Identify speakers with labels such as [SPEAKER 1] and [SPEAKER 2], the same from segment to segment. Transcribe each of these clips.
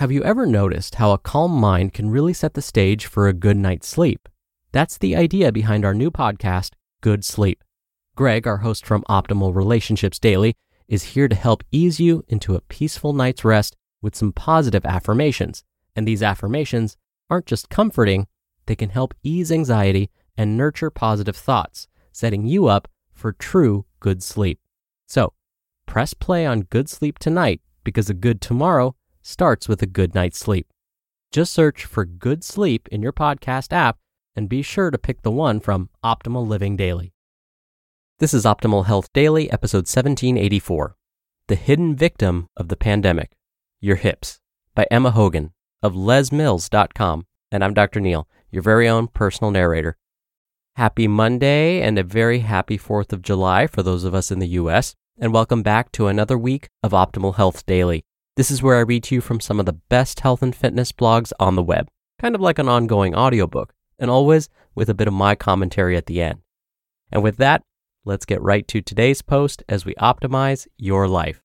[SPEAKER 1] Have you ever noticed how a calm mind can really set the stage for a good night's sleep? That's the idea behind our new podcast, Good Sleep. Greg, our host from Optimal Relationships Daily, is here to help ease you into a peaceful night's rest with some positive affirmations. And these affirmations aren't just comforting, they can help ease anxiety and nurture positive thoughts, setting you up for true good sleep. So, press play on Good Sleep tonight because a good tomorrow starts with a good night's sleep. Just search for Good Sleep in your podcast app and be sure to pick the one from Optimal Living Daily. This is Optimal Health Daily, episode 1784, The Hidden Victim of the Pandemic, Your Hips, by Emma Hogan of lesmills.com. And I'm Dr. Neil, your very own personal narrator. Happy Monday and a very happy 4th of July for those of us in the U.S., and welcome back to another week of Optimal Health Daily. This is where I read to you from some of the best health and fitness blogs on the web, kind of like an ongoing audiobook, and always with a bit of my commentary at the end. And with that, let's get right to today's post as we optimize your life.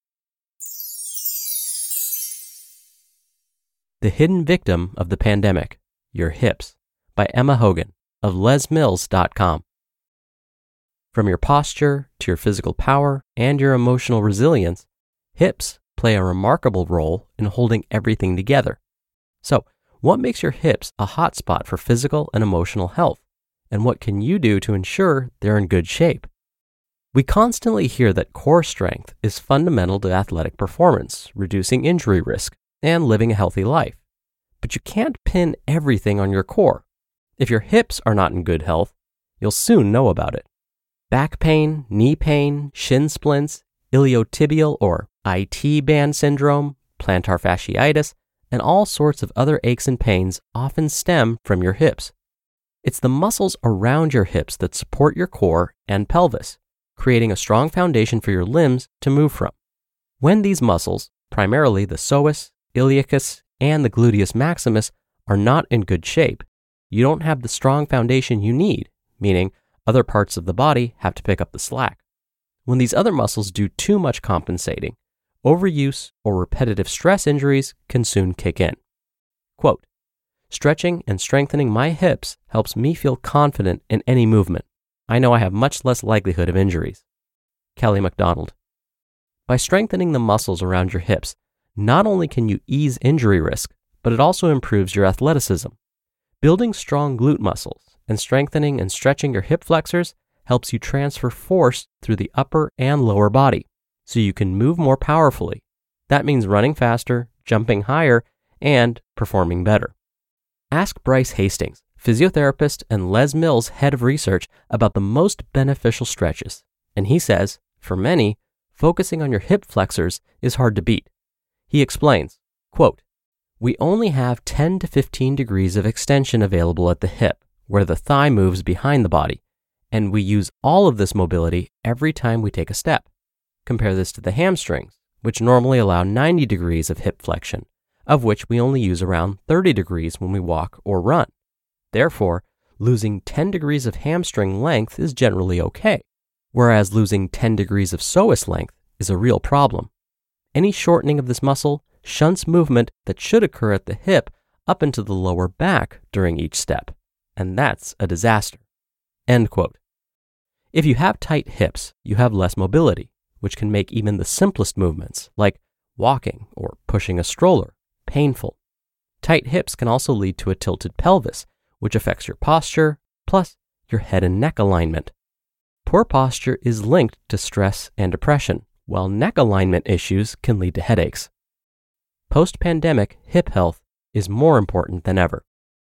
[SPEAKER 1] The Hidden Victim of the Pandemic, Your Hips, by Emma Hogan of lesmills.com. From your posture to your physical power and your emotional resilience, hips play a remarkable role in holding everything together. So, what makes your hips a hotspot for physical and emotional health? And what can you do to ensure they're in good shape? We constantly hear that core strength is fundamental to athletic performance, reducing injury risk, and living a healthy life. But you can't pin everything on your core. If your hips are not in good health, you'll soon know about it. Back pain, knee pain, shin splints, iliotibial or IT band syndrome, plantar fasciitis, and all sorts of other aches and pains often stem from your hips. It's the muscles around your hips that support your core and pelvis, creating a strong foundation for your limbs to move from. When these muscles, primarily the psoas, iliacus, and the gluteus maximus, are not in good shape, you don't have the strong foundation you need, meaning other parts of the body have to pick up the slack. When these other muscles do too much compensating, overuse or repetitive stress injuries can soon kick in. Quote, "Stretching and strengthening my hips helps me feel confident in any movement. I know I have much less likelihood of injuries." Kelly MacDonald. By strengthening the muscles around your hips, not only can you ease injury risk, but it also improves your athleticism. Building strong glute muscles and strengthening and stretching your hip flexors helps you transfer force through the upper and lower body, so you can move more powerfully. That means running faster, jumping higher, and performing better. Ask Bryce Hastings, physiotherapist and Les Mills head of research, about the most beneficial stretches. And he says, for many, focusing on your hip flexors is hard to beat. He explains, quote, "We only have 10 to 15 degrees of extension available at the hip, where the thigh moves behind the body, and we use all of this mobility every time we take a step. Compare this to the hamstrings, which normally allow 90 degrees of hip flexion, of which we only use around 30 degrees when we walk or run. Therefore, losing 10 degrees of hamstring length is generally okay, whereas losing 10 degrees of psoas length is a real problem. Any shortening of this muscle shunts movement that should occur at the hip up into the lower back during each step, and that's a disaster." End quote. If you have tight hips, you have less mobility, which can make even the simplest movements, like walking or pushing a stroller, painful. Tight hips can also lead to a tilted pelvis, which affects your posture, plus your head and neck alignment. Poor posture is linked to stress and depression, while neck alignment issues can lead to headaches. Post-pandemic hip health is more important than ever.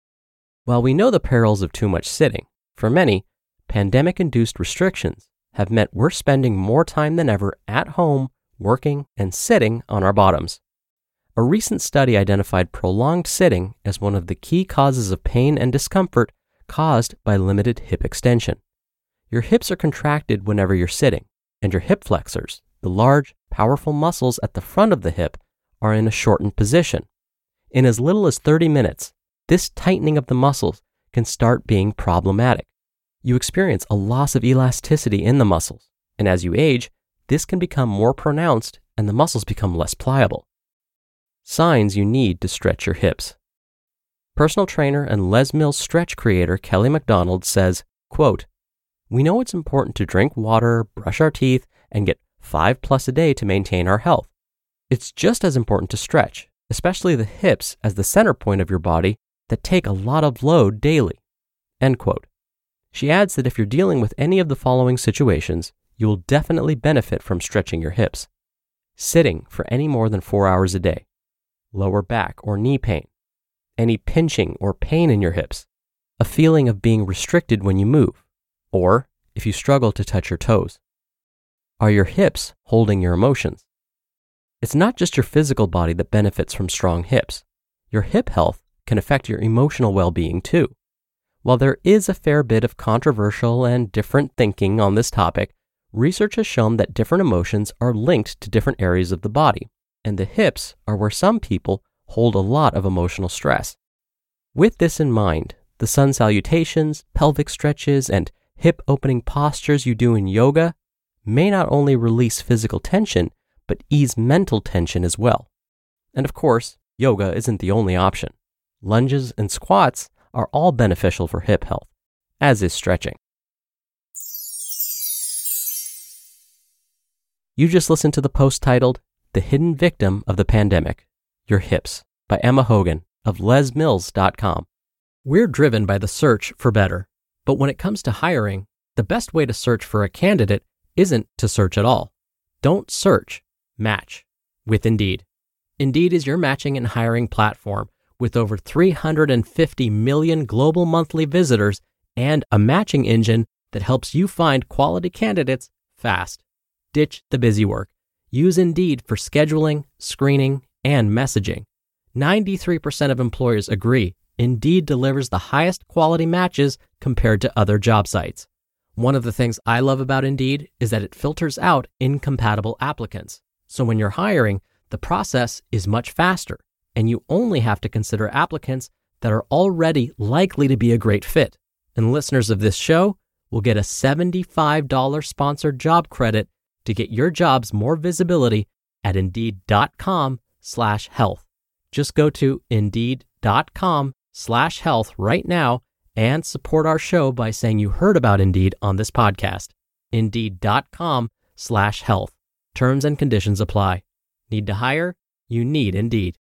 [SPEAKER 1] While we know the perils of too much sitting, for many, pandemic-induced restrictions have meant we're spending more time than ever at home, working, and sitting on our bottoms. A recent study identified prolonged sitting as one of the key causes of pain and discomfort caused by limited hip extension. Your hips are contracted whenever you're sitting, and your hip flexors, the large, powerful muscles at the front of the hip, are in a shortened position. In as little as 30 minutes, this tightening of the muscles can start being problematic. You experience a loss of elasticity in the muscles, and as you age, this can become more pronounced and the muscles become less pliable. Signs you need to stretch your hips. Personal trainer and Les Mills stretch creator Kelly McDonald says, quote, "We know it's important to drink water, brush our teeth, and get 5+ a day to maintain our health. It's just as important to stretch, especially the hips as the center point of your body that take a lot of load daily." End quote. She adds that if you're dealing with any of the following situations, you will definitely benefit from stretching your hips. Sitting for any more than 4 hours a day, lower back or knee pain, any pinching or pain in your hips, a feeling of being restricted when you move, or if you struggle to touch your toes. Are your hips holding your emotions? It's not just your physical body that benefits from strong hips. Your hip health can affect your emotional well-being too. While there is a fair bit of controversial and different thinking on this topic, research has shown that different emotions are linked to different areas of the body, and the hips are where some people hold a lot of emotional stress. With this in mind, the sun salutations, pelvic stretches, and hip opening postures you do in yoga may not only release physical tension, but ease mental tension as well. And of course, yoga isn't the only option. Lunges and squats are all beneficial for hip health, as is stretching. You just listened to the post titled, "The Hidden Victim of the Pandemic, Your Hips," by Emma Hogan of lesmills.com. We're driven by the search for better, but when it comes to hiring, the best way to search for a candidate isn't to search at all. Don't search, match with Indeed. Indeed is your matching and hiring platform with over 350 million global monthly visitors and a matching engine that helps you find quality candidates fast. Ditch the busy work. Use Indeed for scheduling, screening, and messaging. 93% of employers agree Indeed delivers the highest quality matches compared to other job sites. One of the things I love about Indeed is that it filters out incompatible applicants. So when you're hiring, the process is much faster, and you only have to consider applicants that are already likely to be a great fit. And listeners of this show will get a $75 sponsored job credit to get your jobs more visibility at Indeed.com/health. Just go to Indeed.com/health right now and support our show by saying you heard about Indeed on this podcast. Indeed.com/health. Terms and conditions apply. Need to hire? You need Indeed.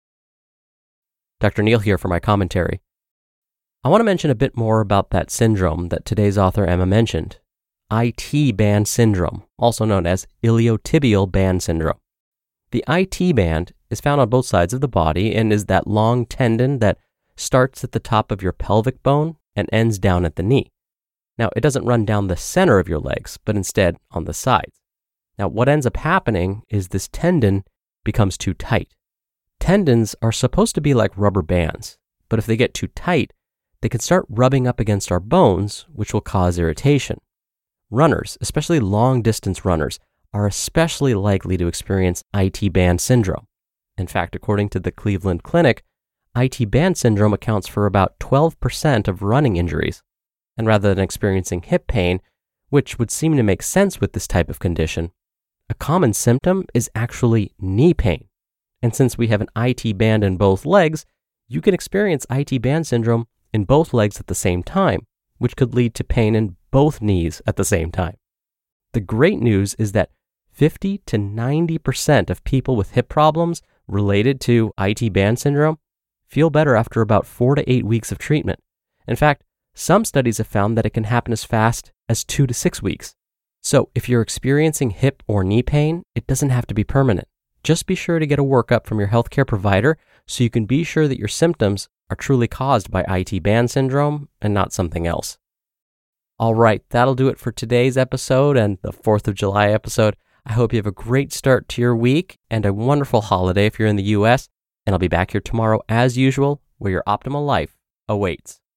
[SPEAKER 1] Dr. Neal here for my commentary. I want to mention a bit more about that syndrome that today's author Emma mentioned. IT band syndrome, also known as iliotibial band syndrome. The IT band is found on both sides of the body and is that long tendon that starts at the top of your pelvic bone and ends down at the knee. Now, it doesn't run down the center of your legs, but instead on the sides. Now, what ends up happening is this tendon becomes too tight. Tendons are supposed to be like rubber bands, but if they get too tight, they can start rubbing up against our bones, which will cause irritation. Runners, especially long-distance runners, are especially likely to experience IT band syndrome. In fact, according to the Cleveland Clinic, IT band syndrome accounts for about 12% of running injuries. And rather than experiencing hip pain, which would seem to make sense with this type of condition, a common symptom is actually knee pain. And since we have an IT band in both legs, you can experience IT band syndrome in both legs at the same time, which could lead to pain in both knees at the same time. The great news is that 50 to 90% of people with hip problems related to IT band syndrome feel better after about 4 to 8 weeks of treatment. In fact, some studies have found that it can happen as fast as 2 to 6 weeks. So if you're experiencing hip or knee pain, it doesn't have to be permanent. Just be sure to get a workup from your healthcare provider so you can be sure that your symptoms are truly caused by IT band syndrome and not something else. All right, that'll do it for today's episode and the 4th of July episode. I hope you have a great start to your week and a wonderful holiday if you're in the US. And I'll be back here tomorrow as usual, where your optimal life awaits.